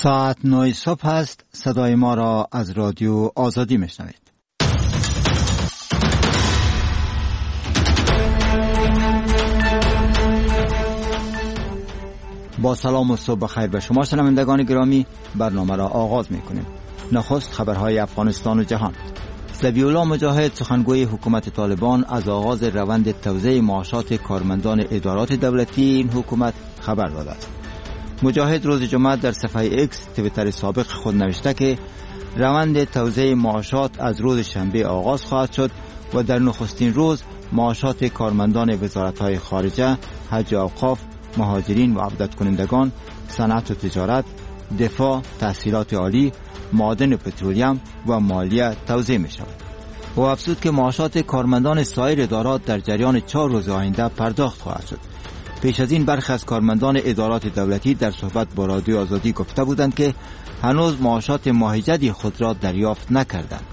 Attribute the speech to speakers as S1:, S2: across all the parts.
S1: ساعت 9 صبح است. صدای ما را از رادیو آزادی میشنوید. با سلام و صبح بخیر به شما شنوندگان گرامی، برنامه را آغاز میکنیم. نخست خبرهای افغانستان و جهان. ذبیح الله مجاهد سخنگوی حکومت طالبان از آغاز روند توزیع معاشات کارمندان ادارات دولتی این حکومت خبر داده است. مجاهد روز جمعه در صفحه ایکس توییتر سابق خود نوشته که روند توزیع معاشات از روز شنبه آغاز خواهد شد و در نخستین روز معاشات کارمندان وزارت‌های خارجه، حج و اوقاف، مهاجرین و عودت کنندگان، صنعت و تجارت، دفاع، تحصیلات عالی، معادن و پترولیم و مالیه توزیع می شود. او افزود که معاشات کارمندان سایر ادارات در جریان 4 روز آینده پرداخت خواهد شد. پیش از این برخی از کارمندان ادارات دولتی در صحبت با رادیو آزادی گفته بودند که هنوز معاشات ماه جدی خود را دریافت نکردند.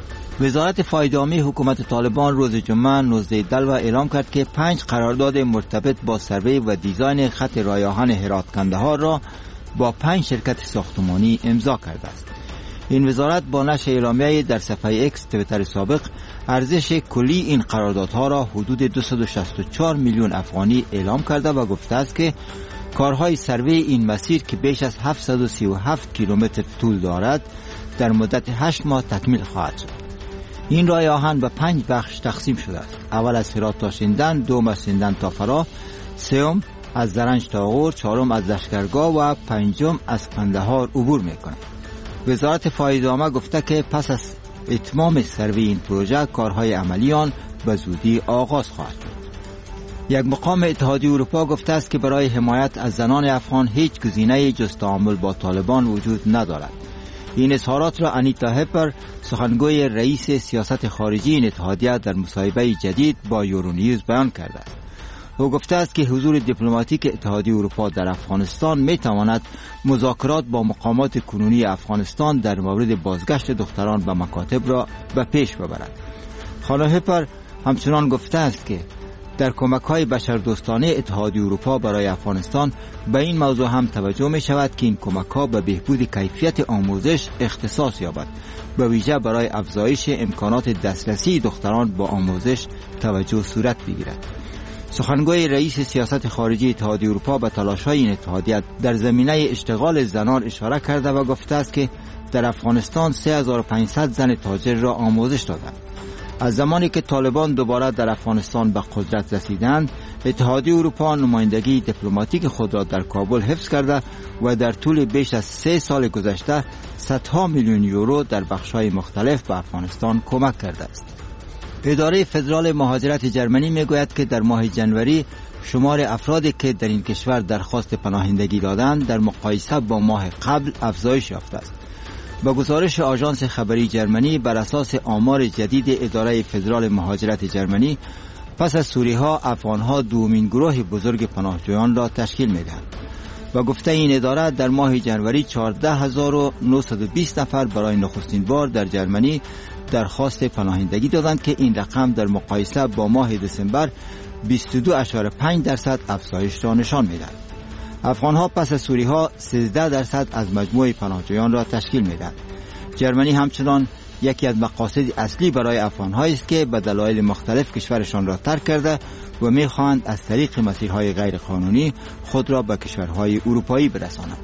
S1: وزارت فایده عامی حکومت طالبان روز جمعه 19 دلو اعلام کرد که 5 قرارداد مرتبط با سروی و دیزاین خط راه آهن هرات کندهار را با 5 شرکت ساختمانی امضا کرده است. این وزارت با نشر اعلامیه در صفحه ایکس توییتر سابق ارزش کلی این قراردادها را حدود 264 میلیون افغانی اعلام کرده و گفته است که کارهای سروی این مسیر که بیش از 737 کیلومتر طول دارد در مدت 8 ماه تکمیل خواهد شد. این راه آهن به 5 بخش تقسیم شده است. اول از هرات تا شیندن، دوم از شیندن تا فراه، سوم از زرنج تا غور، چهارم از لشکرگاه و پنجم از کندهار عبور می‌کند. وزارت فایده عامه گفته که پس از اتمام سروی این پروژه کارهای عملی آن به زودی آغاز خواهد شد. یک مقام اتحادیه اروپا گفته است که برای حمایت از زنان افغان هیچ گزینه‌ای جز تعامل با طالبان وجود ندارد. این اظهارات را انیتا هپر، سخنگوی رئیس سیاست خارجی این اتحادیه، در مصاحبه جدید با یورونیوز بیان کرده است. او گفته است که حضور دیپلماتیک اتحادیه اروپا در افغانستان می تواند مذاکرات با مقامات کنونی افغانستان در مورد بازگشت دختران به مکاتب را به پیش ببرد. خانم هپر همچنان گفته است که در کمک‌های بشردوستانه اتحادیه اروپا برای افغانستان به این موضوع هم توجه می شود که این کمک‌ها به بهبود کیفیت آموزش اختصاص یابد، به ویژه برای افزایش امکانات دسترسی دختران با آموزش توجه صورت بگیرد. سخنگوی رئیس سیاست خارجی اتحادیه اروپا به تلاش‌های این اتحادیه در زمینه اشتغال زنان اشاره کرده و گفته است که در افغانستان 3500 زن تاجر را آموزش دادند. از زمانی که طالبان دوباره در افغانستان به قدرت رسیدند، اتحادیه اروپا نمایندگی دیپلماتیک خود را در کابل حفظ کرده و در طول بیش از 3 سال گذشته صدها میلیون یورو در بخش‌های مختلف به افغانستان کمک کرده است. اداره فدرال مهاجرت جرمنی میگوید که در ماه جنوری شمار افرادی که در این کشور درخواست پناهندگی دادند در مقایسه با ماه قبل افزایش یافته است. با گزارش آژانس خبری جرمنی بر اساس آمار جدید اداره فدرال مهاجرت جرمنی، پس از سوری‌ها افغان‌ها دومین گروه بزرگ پناهجویان را تشکیل می‌دهند. و گفته این اداره در ماه جنوری 14920 نفر برای نخستین بار در جرمنی درخواست پناهندگی دادند که این رقم در مقایسه با ماه دسامبر 22.5% افزایش را نشان می‌دهد. افغان‌ها پس از سوری‌ها 13% از مجموع پناهجویان را تشکیل می‌دهند. جرمنی همچنان یکی از مقاصد اصلی برای افغان‌ها است که به دلایل مختلف کشورشان را ترک کرده و می‌خواهند از طریق مسیرهای غیرقانونی خود را به کشورهای اروپایی برسانند.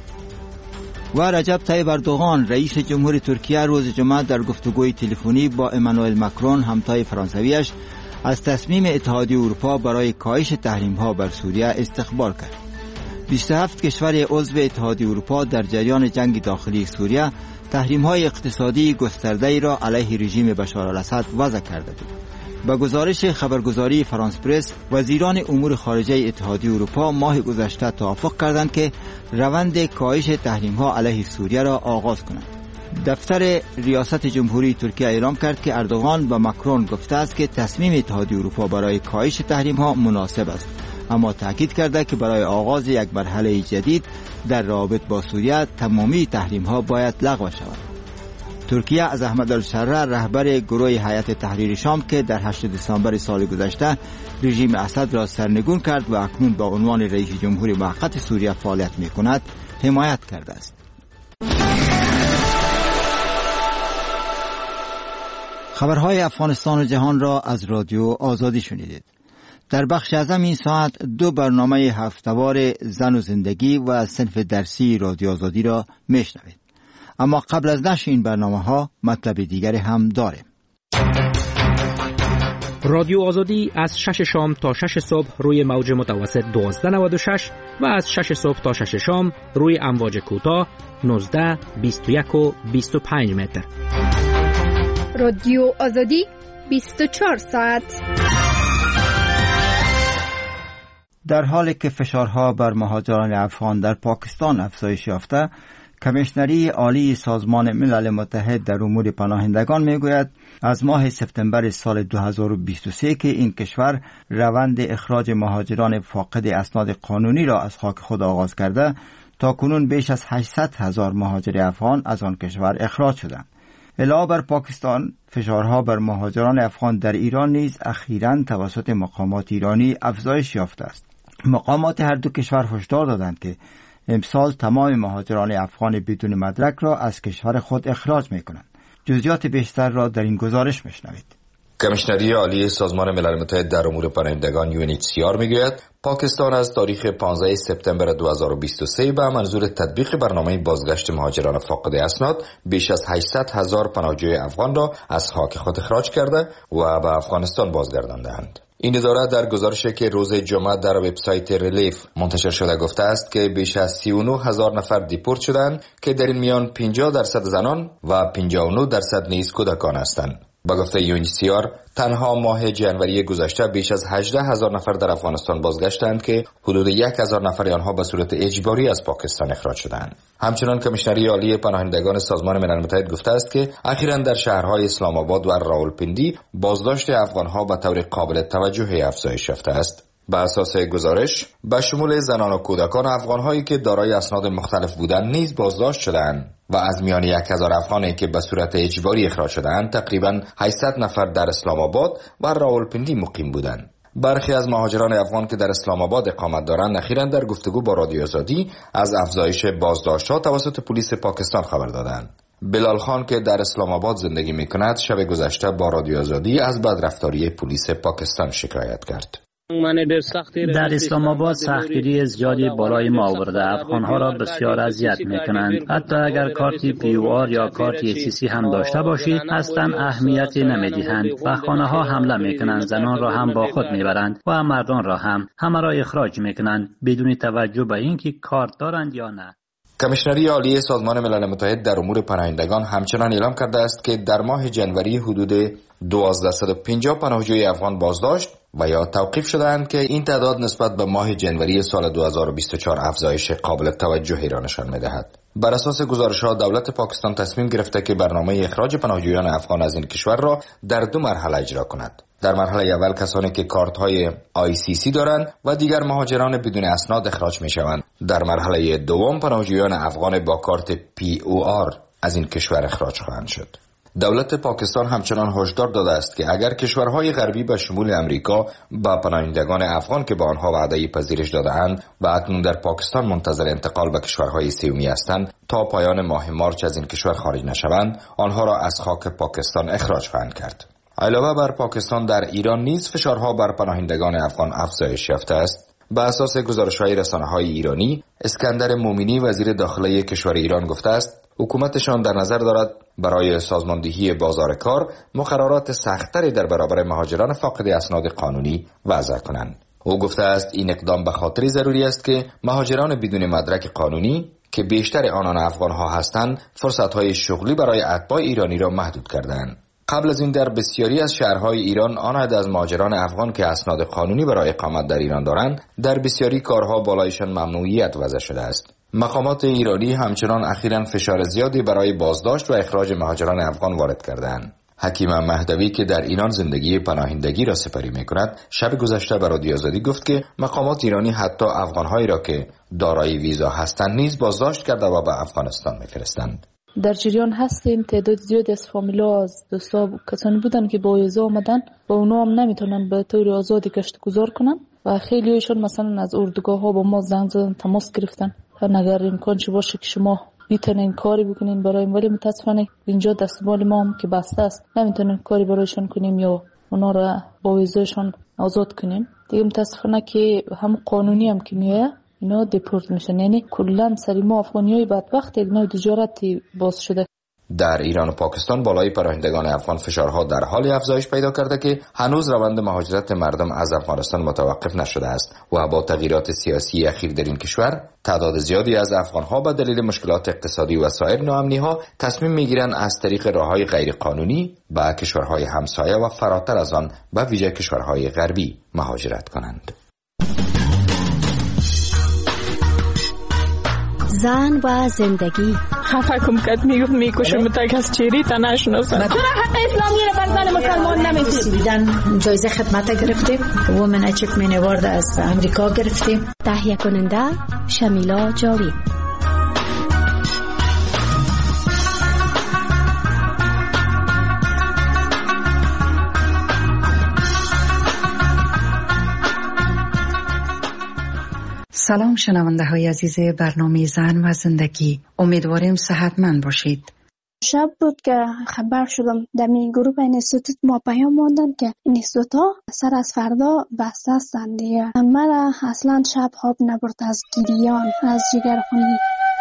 S1: و رجب طیب اردوغان رئیس جمهور ترکیه روز جمعه در گفتگوی تلفنی با امانوئل ماکرون همتای فرانسویش از تصمیم اتحادیه اروپا برای کاهش تحریم‌ها بر سوریه استقبال کرد. 27 کشور عضو اتحادیه اروپا در جریان جنگ داخلی سوریه تحریم‌های اقتصادی گسترده‌ای را علیه رژیم بشار الاسد وضع کرده بود. با گزارش خبرگزاری فرانس پرس، وزیران امور خارجه اتحادیه اروپا ماه گذشته توافق کردند که روند کاهش تحریم‌ها علیه سوریه را آغاز کنند. دفتر ریاست جمهوری ترکیه اعلام کرد که اردوغان به ماکرون گفته است که تصمیم اتحادیه اروپا برای کاهش تحریم‌ها مناسب است، اما تاکید کرده که برای آغاز یک مرحله جدید در رابطه با سوریه تمامی تحریم‌ها باید لغو شود. ترکیه از احمد الشره رهبر گروه هیئت تحریر شام که در 8 دسامبر سال گذشته رژیم اسد را سرنگون کرد و اکنون با عنوان رئیس جمهور موقت سوریه فعالیت می‌کند حمایت کرده است. خبرهای افغانستان و جهان را از رادیو آزادی شنیدید. در بخش اعظم این ساعت 2 برنامه هفته‌وار زن و زندگی و صنف درسی رادیو آزادی را میشنوید. اما قبل از نشر این برنامه‌ها مطلب دیگری هم داریم.
S2: رادیو آزادی از 6 شام تا 6 صبح روی موج متوسط 1296 و از 6 صبح تا 6 شام روی امواج کوتاه 19، 21 و 25 متر.
S3: رادیو آزادی 24 ساعت.
S1: در حالی که فشارها بر مهاجران افغان در پاکستان افزایش یافته، کمیشنری عالی سازمان ملل متحد در امور پناهندگان میگوید از ماه سپتامبر سال 2023 که این کشور روند اخراج مهاجران فاقد اسناد قانونی را از خاک خود آغاز کرده، تا کنون بیش از 800,000 مهاجر افغان از آن کشور اخراج شدند. علاوه بر پاکستان، فشارها بر مهاجران افغان در ایران نیز اخیراً توسط مقامات ایرانی افزایش یافته است. مقامات هر دو کشور هشدار دادند که امسال تمام مهاجران افغان بدون مدرک را از کشور خود اخراج می‌کنند. جزئیات بیشتر را در این گزارش می‌شنوید.
S4: کمیشنری عالی سازمان ملل متحد در امور پناهندگان UNHCR میگوید پاکستان از تاریخ 15 سپتامبر 2023 به منظور تطبیق برنامه بازگشت مهاجران فاقد اسناد بیش از 800,000 پناهجوی افغان را از خاک خود اخراج کرده و به افغانستان بازگرداندند. این اداره در گزارشی که روز جمعه در وبسایت ریلیف منتشر شده گفته است که بیش از 39,000 نفر دیپورت شدند که در این میان 50% زنان و 59% نیز کودکان هستند. با گفته UNHCR تنها ماه جنوری گذشته بیش از 18,000 نفر در افغانستان بازگشتند که حدود 1,000 نفر آنها به صورت اجباری از پاکستان اخراج شدند. همچنان کمیشنری عالی پناهندگان سازمان ملل متحد گفته است که اخیراً در شهرهای اسلام آباد و راولپنڈی بازداشت افغانها به طور قابل توجهی افزایش یافته است. بر اساس گزارش به شمول زنان و کودکان افغان‌هایی که دارای اسناد مختلف بودند نیز بازداشت شدند و از میان 1,000 افغانی که به صورت اجباری اخراج شدند تقریباً 800 نفر در اسلام آباد و راولپنڈی مقیم بودند. برخی از مهاجران افغان که در اسلام آباد اقامت دارند اخیراً در گفتگو با رادیو آزادی از افزایش بازداشت‌ها توسط پلیس پاکستان خبر دادند. بلال خان که در اسلام آباد زندگی می‌کند شب گذشته با رادیو آزادی از بدرفتاری پلیس پاکستان شکایت کرد.
S5: در اسلام آباد سختگیری زیادی بالای ما آورده. افغانها را بسیار اذیت میکنند. حتی اگر کارت PUR یا کارت ACC هم داشته باشید اصلا اهمیتی نمیدهند و خانه ها حمله میکنند. زنان را هم با خود میبرند و مردان را هم. همه را اخراج میکنند بدون توجه به اینکه کارت دارند یا نه.
S4: کمیشنری عالی سازمان ملل متحد در امور پناهندگان همچنان اعلام کرده است که در ماه جنوری حدود 1250 پناهجوی افغان بازداشت و یا توقیف شدند که این تعداد نسبت به ماه جنوری سال 2024 افزایش قابل توجهی را نشان می‌دهد. بر اساس گزارش‌ها دولت پاکستان تصمیم گرفته که برنامه اخراج پناهجویان افغان از این کشور را در 2 مرحله اجرا کند. در مرحله اول کسانی که کارت‌های ICC دارند و دیگر مهاجران بدون اسناد اخراج می‌شوند. در مرحله دوم پناهجویان افغان با کارت PUR از این کشور اخراج خواهند شد. دولت پاکستان همچنان هشدار داده است که اگر کشورهای غربی به شمول امریکا با پناهندگان افغان که به آنها وعده پذیرش داده‌اند و اکنون در پاکستان منتظر انتقال به کشورهای سومی هستند تا پایان ماه مارچ از این کشور خارج نشوند، آنها را از خاک پاکستان اخراج خواهند کرد. علاوه بر پاکستان در ایران نیز فشارها بر پناهندگان افغان افزایش یافته است. به اساس گزارش‌های رسانه‌های ایرانی، اسکندر مومنی وزیر داخلی کشور ایران گفته است حکومتشان در نظر دارد برای سازماندهی بازار کار مقررات سخت‌تری در برابر مهاجران فاقد اسناد قانونی وضع کنند. او گفته است این اقدام به خاطر ضروری است که مهاجران بدون مدرک قانونی که بیشتر آنان افغان‌ها هستند فرصت‌های شغلی برای اتباع ایرانی را محدود کردند. قبل از این در بسیاری از شهرهای ایران آن عدد از مهاجران افغان که اسناد قانونی برای اقامت در ایران دارند در بسیاری کارها بالایشان ممنوعیت وضع شده است. مقامات ایرانی همچنان اخیراً فشار زیادی برای بازداشت و اخراج مهاجران افغان وارد کردند. حکیم مهدوی که در ایران زندگی پناهندگی را سپری می‌کند شب گذشته به رادیو آزادی گفت که مقامات ایرانی حتی افغان‌هایی را که دارای ویزا هستند نیز بازداشت کرده و به افغانستان می‌فرستند.
S6: در جریان هستیم. تعداد زیادی از فامیلا از دوستا کسانی بودن که با ویزا آمدن و اونا هم نمیتونن به طور آزادی گشت گذار کنن و خیلی هایشون مثلا از اردوگاه ها با ما زنگ زدن، تماس گرفتن اگر امکان چه باشه که شما میتونین کاری بکنین برای، ولی متاسفانه اینجا دستمال ما هم که بسته است، نمیتونیم کاری برایشان کنیم یا اونا را با ویزایشان آزاد کنیم. دیگه متاسفانه که هم قانونی هم که میه اینا دیپورت میشن، یعنی کلا سری ما افغانیای بدبخت یک نوع تجارتی باز شده.
S4: در ایران و پاکستان بالای پناهندگان افغان فشارها در حال افزایش پیدا کرده که هنوز روند مهاجرت مردم از افغانستان متوقف نشده است و با تغییرات سیاسی اخیر در این کشور تعداد زیادی از افغانها به دلیل مشکلات اقتصادی و سایر ناامنی‌ها تصمیم می‌گیرند از طریق راه‌های غیرقانونی به کشورهای همسایه و فراتر از آن به ویژه کشورهای غربی مهاجرت کنند.
S7: زن و زندگی.
S8: خفه کم کد میکشم تک از چیری تا نشناسم. چرا حق اسلامی رو بر زن مسلمان نمیدید؟
S7: جایزه خدمت گرفتیم، وومن اچیومنت اوارد از امریکا گرفتیم. تهیه کننده شمیلا جاوید.
S9: سلام شنونده های عزیز برنامه زن و زندگی، امیدواریم صحتمند باشید.
S10: شب بود که خبر شدم در می گروه اینستیتوت ما پیام ماندن که اینستیتوت ها سر از فردا بسته هستند دیگه. مرا اصلا شب خواب نبرد از گریان، از جگرخونی.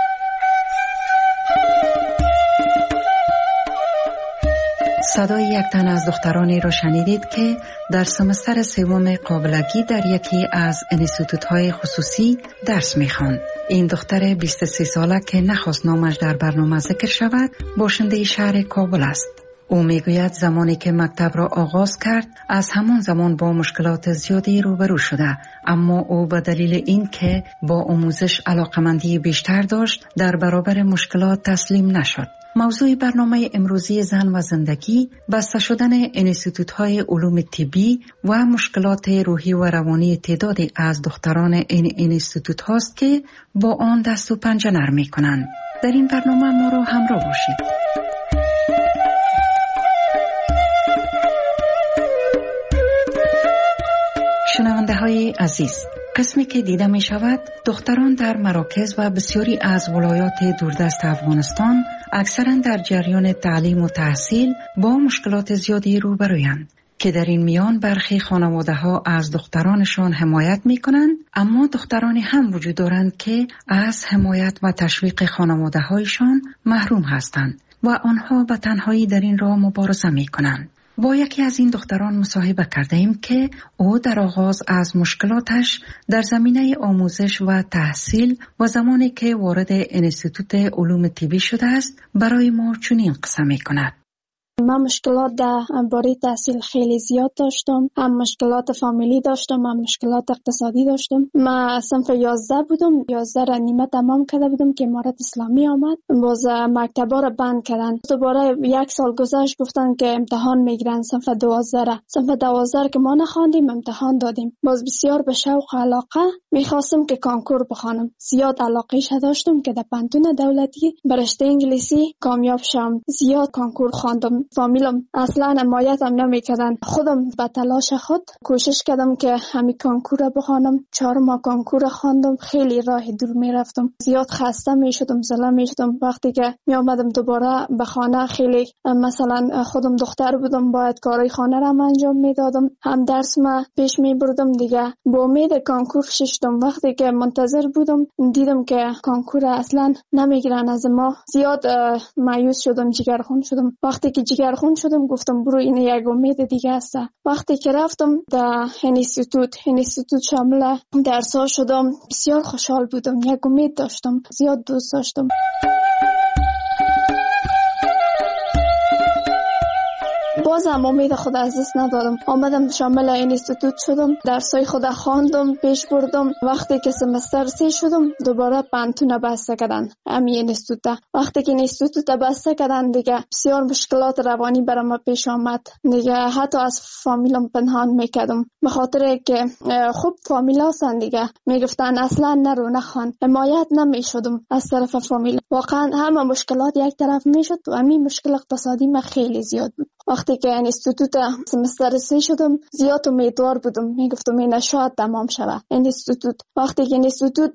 S9: صدای یک تن از دخترانی را شنیدید که در سمستر سوم قابلگی در یکی از انستیتوت‌های خصوصی درس می‌خواند. این دختر 23 ساله که نخواست نامش در برنامه ذکر شود، باشنده شهر کابل است. او میگوید زمانی که مکتب را آغاز کرد از همان زمان با مشکلات زیادی روبرو شده، اما او به دلیل این که با آموزش علاقمندی بیشتر داشت در برابر مشکلات تسلیم نشد. موضوع برنامه امروزی زن و زندگی بسته شدن انستیتوت‌های علوم طبی و مشکلات روحی و روانی تعدادی از دختران این انستیتوت هاست که با آن دست و پنجه نرم می‌کنند. در این برنامه ما را همراه باشید. شنونده های عزیز، قسمی که دیده می شود دختران در مراکز و بسیاری از ولایات دوردست افغانستان اکثرا در جریان تعلیم و تحصیل با مشکلات زیادی روبرویند که در این میان برخی خانواده ها از دخترانشان حمایت می کنند، اما دخترانی هم وجود دارند که از حمایت و تشویق خانواده هایشان محروم هستند و آنها به تنهایی در این راه مبارزه می کنند. با یکی از این دختران مصاحبه کرده ایم که او در آغاز از مشکلاتش در زمینه آموزش و تحصیل و زمانی که وارد انستیتوت علوم طبی شده است برای ما چنین قصه می کند.
S10: من مشکلات در باره تحصیل خیلی زیاد داشتم، هم مشکلات فامیلی داشتم، هم مشکلات اقتصادی داشتم. من صنف 11 بودم، 11 را نیمه تمام کرده بودم که امارت اسلامی آمد، باز مکتبا را بند کردن. دوباره یک سال گذشت گفتن که امتحان میگیرن صنف 12 را. صنف 12 که ما نخواندیم امتحان دادیم. باز بسیار به شوق و علاقه میخواستم که کنکور بخوانم. زیاد علاقه‌اش داشتم که در پانتون دولتی به رشته انگلیسی کامیاب شم. زیاد کنکور خواندم. فامیلم اصلا حمایتم نمیکردن. خودم به تلاش خود کوشش کردم که همین کنکور بخوانم. 4 ماه کنکور خواندم. خیلی راه دور میرفتم. زیاد خسته میشدم، زله میشدم. وقتی که می آمدم دوباره به خانه، خیلی مثلا خودم دختر بودم، باید کارهای خانه را انجام میدادم، هم درس ما پیش میبردم دیگه. با امید کنکور ششتم. وقتی که منتظر بودم دیدم که کنکور اصلا نمیگیرن از ما. زیاد مایوس شدم، جگرخون شدم. وقتی که جگرخون شدم گفتم برو این یک امید دیگه است. وقتی که رفتم در انستیتوت شامل درس‌ها شدم، بسیار خوشحال بودم. یک امید داشتم، زیاد دوست داشتم. بازم امید خود از دست ندادم. آمدم شامل انستیتوت شدم، درسای خود خواندم، پیش بردم. وقتی که سمستر 3 شدم دوباره پانتون بسته کردن. همین انستیتوت. وقتی که انستیتوت بسته کردن دیگه بسیار مشکلات روانی برام پیش آمد. دیگه حتی از فامیلم پنهان میکردم، به خاطر که خوب فامیل هستن دیگه. میگفتن اصلا نرو نخوان. حمایت نمیشدم از طرف فامیل. واقعا همه مشکلات یک طرف میشد و همین مشکل اقتصادی ما خیلی زیاد بود. وقتی که انستیتوت سمستر 3 شدم زیاد امیدوار بودم. میگفتم این شاید تمام شود انستیتوت. وقتی که انستیتوت